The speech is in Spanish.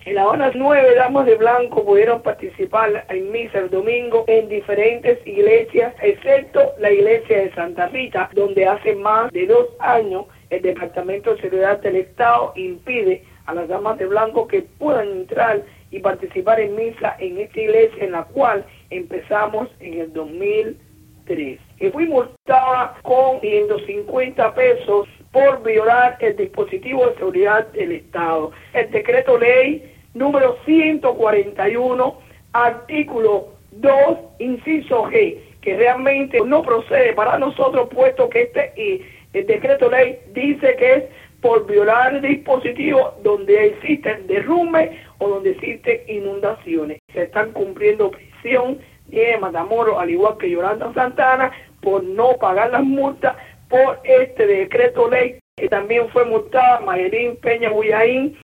En La Habana, 9 damas de blanco pudieron participar en misa el domingo en diferentes iglesias, excepto la iglesia de Santa Rita, donde hace más de 2 años el Departamento de Seguridad del Estado impide a las damas de blanco que puedan entrar y participar en misa en esta iglesia, en la cual empezamos en el 2003. Y fui multada con 150 pesos por violar el dispositivo de seguridad del Estado. El decreto ley número 141, artículo 2, inciso G, que realmente no procede para nosotros, puesto que el decreto ley dice que es por violar el dispositivo donde existen derrumbes o donde existen inundaciones. Se están cumpliendo prisión de Matamoros, al igual que Yolanda Santana, por no pagar las multas por este decreto ley, que también fue multada Mayelín Peña Bullaín